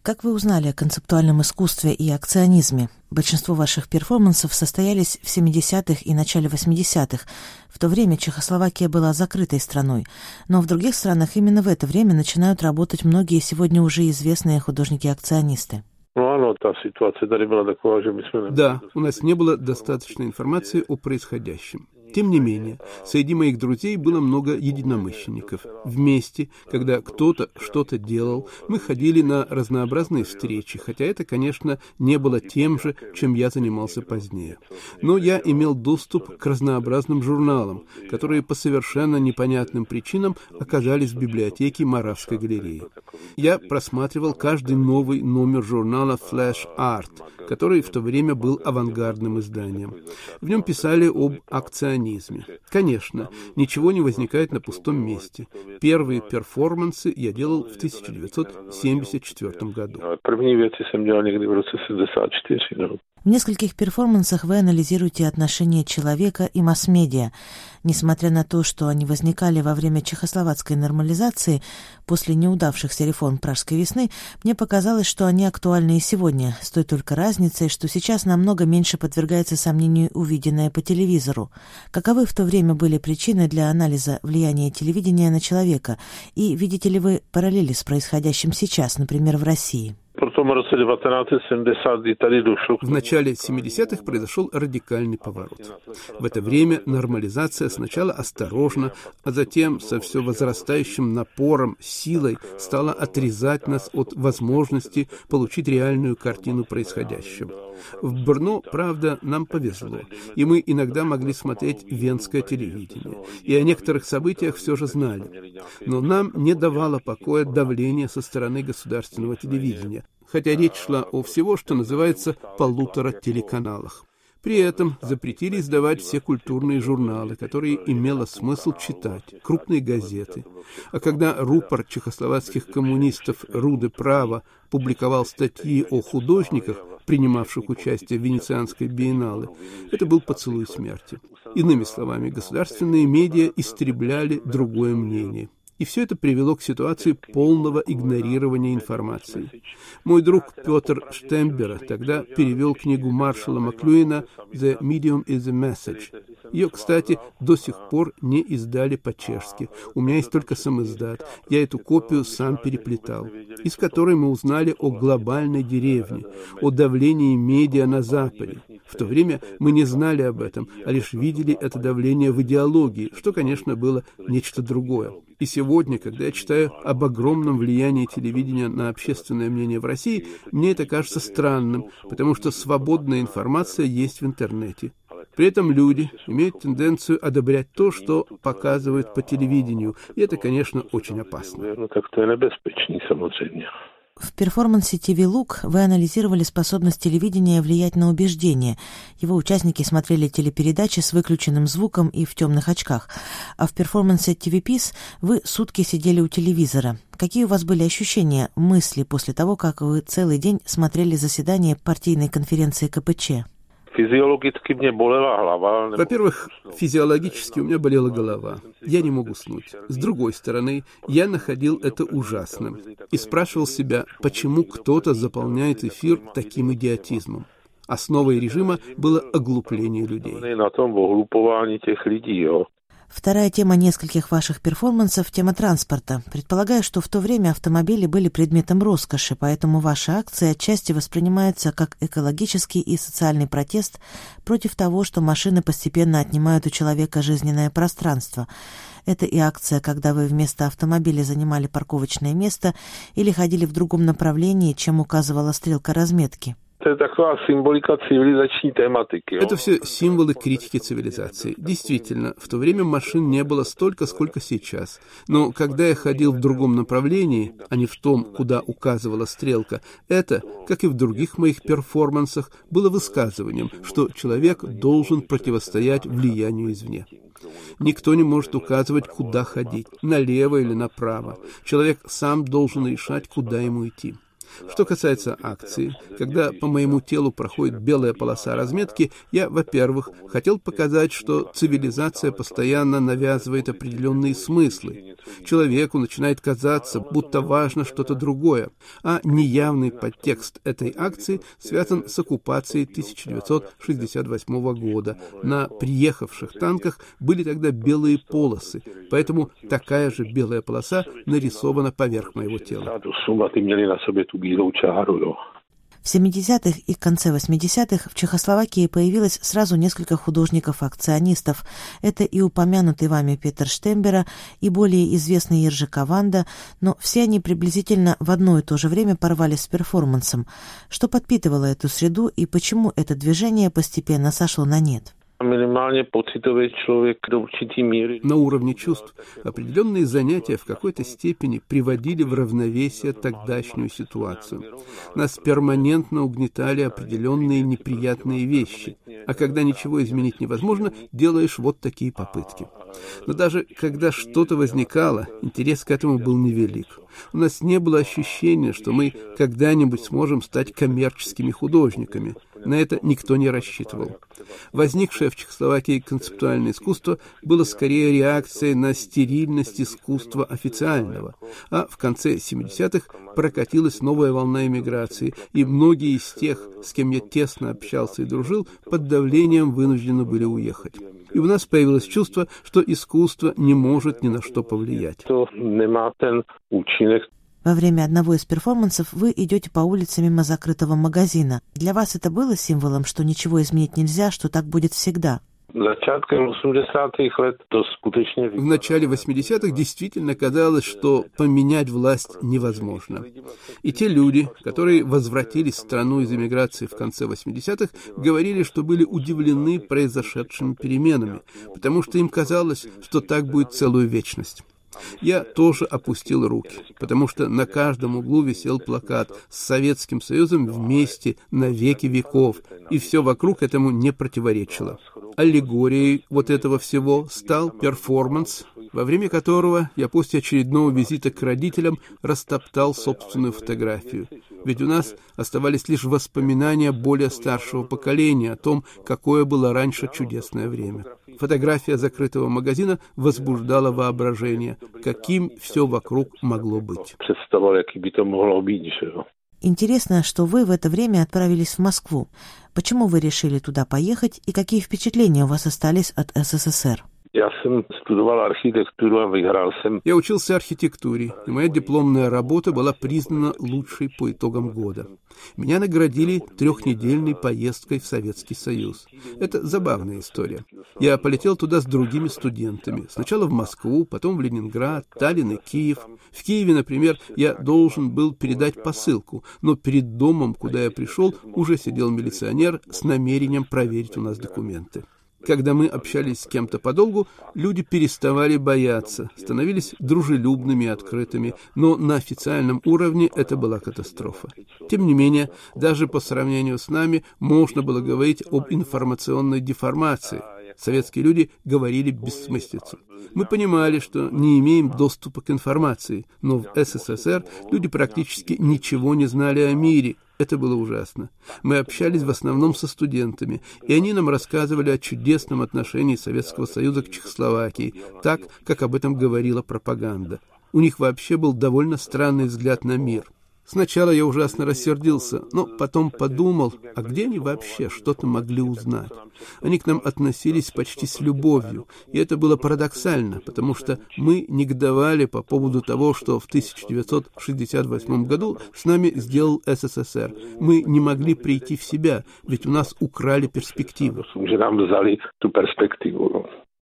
Как вы узнали о концептуальном искусстве и акционизме? Большинство ваших перформансов состоялись в 70-х и начале 80-х. В то время Чехословакия была закрытой страной. Но в других странах именно в это время начинают работать многие сегодня уже известные художники-акционисты. Да, у нас не было достаточной информации о происходящем. Тем не менее, среди моих друзей было много единомышленников. Вместе, когда кто-то что-то делал, мы ходили на разнообразные встречи, хотя это, конечно, не было тем же, чем я занимался позднее. Но я имел доступ к разнообразным журналам, которые по совершенно непонятным причинам оказались в библиотеке Моравской галереи. Я просматривал каждый новый номер журнала Flash Art, который в то время был авангардным изданием. В нем писали об акционизме. Конечно, ничего не возникает на пустом месте. Первые перформансы я делал в 1974 году. В нескольких перформансах вы анализируете отношения человека и масс-медиа. Несмотря на то, что они возникали во время чехословацкой нормализации после неудавшихся реформ Пражской весны, мне показалось, что они актуальны и сегодня, с той только разницей, что сейчас намного меньше подвергается сомнению увиденное по телевизору. Каковы в то время были причины для анализа влияния телевидения на человека? И видите ли вы параллели с происходящим сейчас, например, в России? В начале 70-х произошел радикальный поворот. В это время нормализация сначала осторожно, а затем со все возрастающим напором, силой стала отрезать нас от возможности получить реальную картину происходящего. В Брно, правда, нам повезло, и мы иногда могли смотреть венское телевидение, и о некоторых событиях все же знали. Но нам не давало покоя давление со стороны государственного телевидения, хотя речь шла о всего, что называется, 1,5 телеканалах. При этом запретили издавать все культурные журналы, которые имело смысл читать, крупные газеты. А когда рупор чехословацких коммунистов Руды Права публиковал статьи о художниках, принимавших участие в Венецианской биеннале, это был поцелуй смерти. Иными словами, государственные медиа истребляли другое мнение. И все это привело к ситуации полного игнорирования информации. Мой друг Петр Штембера тогда перевел книгу Маршала Маклюина «The Medium is a Message». Ее, кстати, до сих пор не издали по-чешски. У меня есть только самиздат. Я эту копию сам переплетал, из которой мы узнали о глобальной деревне, о давлении медиа на Западе. В то время мы не знали об этом, а лишь видели это давление в идеологии, что, конечно, было нечто другое. И сегодня, когда я читаю об огромном влиянии телевидения на общественное мнение в России, мне это кажется странным, потому что свободная информация есть в интернете. При этом люди имеют тенденцию одобрять то, что показывают по телевидению, и это, конечно, очень опасно. В перформансе «TV Look» вы анализировали способность телевидения влиять на убеждения. Его участники смотрели телепередачи с выключенным звуком и в темных очках. А в перформансе «TV Piece» вы сутки сидели у телевизора. Какие у вас были ощущения, мысли после того, как вы целый день смотрели заседание партийной конференции КПЧ? Во-первых, физиологически у меня болела голова. Я не мог уснуть. С другой стороны, я находил это ужасным и спрашивал себя, почему кто-то заполняет эфир таким идиотизмом. Основой режима было оглупление людей. Вторая тема нескольких ваших перформансов – тема транспорта. Предполагаю, что в то время автомобили были предметом роскоши, поэтому ваша акция отчасти воспринимается как экологический и социальный протест против того, что машины постепенно отнимают у человека жизненное пространство. Это и акция, когда вы вместо автомобиля занимали парковочное место или ходили в другом направлении, чем указывала стрелка разметки. Это все символы критики цивилизации. Действительно, в то время машин не было столько, сколько сейчас. Но когда я ходил в другом направлении, а не в том, куда указывала стрелка, это, как и в других моих перформансах, было высказыванием, что человек должен противостоять влиянию извне. Никто не может указывать, куда ходить, налево или направо. Человек сам должен решать, куда ему идти. Что касается акции, когда по моему телу проходит белая полоса разметки, я, во-первых, хотел показать, что цивилизация постоянно навязывает определенные смыслы. Человеку начинает казаться, будто важно что-то другое, а неявный подтекст этой акции связан с оккупацией 1968 года. На приехавших танках были тогда белые полосы, поэтому такая же белая полоса нарисована поверх моего тела. В 70-х и конце 80-х в Чехословакии появилось сразу несколько художников-акционистов. Это и упомянутый вами Петер Штембера, и более известный Ержи Каванда, но все они приблизительно в одно и то же время порвались с перформансом. Что подпитывало эту среду и почему это движение постепенно сошло на нет? Минимальный пocitовый человек до určitý míry. На уровне чувств определенные занятия в какой-то степени приводили в равновесие тогдашнюю ситуацию. Нас перманентно угнетали определенные неприятные вещи, а когда ничего изменить невозможно, делаешь вот такие попытки. Но даже когда что-то возникало, интерес к этому был невелик. У нас не было ощущения, что мы когда-нибудь сможем стать коммерческими художниками. На это никто не рассчитывал. Возникшее в Чехословакии концептуальное искусство было скорее реакцией на стерильность искусства официального, а в конце 70-х прокатилась новая волна эмиграции, и многие из тех, с кем я тесно общался и дружил, под давлением вынуждены были уехать. И у нас появилось чувство, что искусство не может ни на что повлиять. Во время одного из перформансов вы идете по улице мимо закрытого магазина. Для вас это было символом, что ничего изменить нельзя, что так будет всегда? В начале 80-х действительно казалось, что поменять власть невозможно. И те люди, которые возвратились в страну из эмиграции в конце 80-х, говорили, что были удивлены произошедшими переменами, потому что им казалось, что так будет целую вечность. Я тоже опустил руки, потому что на каждом углу висел плакат с Советским Союзом вместе на веки веков, и все вокруг этому не противоречило. Аллегорией вот этого всего стал перформанс, во время которого я после очередного визита к родителям растоптал собственную фотографию. Ведь у нас оставались лишь воспоминания более старшего поколения о том, какое было раньше чудесное время. Фотография закрытого магазина возбуждала воображение, каким все вокруг могло быть. Интересно, что вы в это время отправились в Москву. Почему вы решили туда поехать и какие впечатления у вас остались от СССР? Я учился архитектуре, и моя дипломная работа была признана лучшей по итогам года. Меня наградили 3-недельной поездкой в Советский Союз. Это забавная история. Я полетел туда с другими студентами. Сначала в Москву, потом в Ленинград, Таллин и Киев. В Киеве, например, я должен был передать посылку, но перед домом, куда я пришел, уже сидел милиционер с намерением проверить у нас документы. Когда мы общались с кем-то подолгу, люди переставали бояться, становились дружелюбными и открытыми, но на официальном уровне это была катастрофа. Тем не менее, даже по сравнению с нами можно было говорить об информационной деформации. Советские люди говорили бессмыслицу. Мы понимали, что не имеем доступа к информации, но в СССР люди практически ничего не знали о мире. Это было ужасно. Мы общались в основном со студентами, и они нам рассказывали о чудесном отношении Советского Союза к Чехословакии, так, как об этом говорила пропаганда. У них вообще был довольно странный взгляд на мир. Сначала я ужасно рассердился, но потом подумал, а где они вообще что-то могли узнать? Они к нам относились почти с любовью, и это было парадоксально, потому что мы негодовали по поводу того, что в 1968 году с нами сделал СССР. Мы не могли прийти в себя, ведь у нас украли перспективу.